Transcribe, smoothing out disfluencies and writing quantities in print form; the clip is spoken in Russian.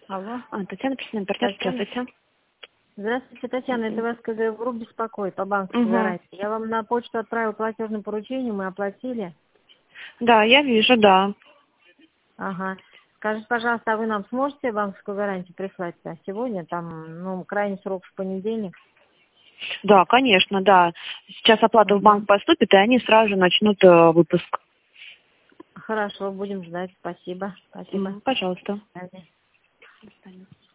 Алло. Татьяна, председатель партнер, здравствуйте. Здравствуйте, Татьяна. Это вас КГ-групп беспокоит по банковской гарантии. Я вам на почту отправила платежное поручение, мы оплатили. Да, я вижу, да. Ага. Скажите, пожалуйста, а вы нам сможете банковскую гарантию прислать сегодня? Там, крайний срок в понедельник. Да, конечно, да. Сейчас оплата в банк поступит, и они сразу же начнут выпуск. Хорошо, будем ждать. Спасибо. Спасибо. Пожалуйста. До свидания. До свидания.